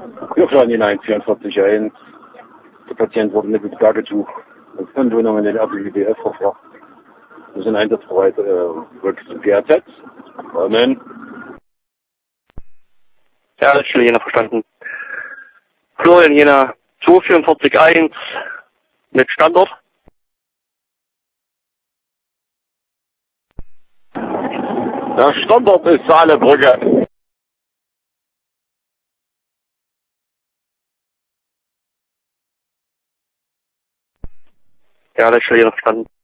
Wir fahren hinein, 44.1. Der Patient wurde mit dem Tagetuch und Fundwohnung in den RBWDF verbracht. Wir sind einsatzbereit, rück zum GAZ. Amen. Ja, das ist schon Jena verstanden. Florian Jena 2441 mit Standort. Der Standort ist Saalebrücke. Ja, das ist schon Jena verstanden.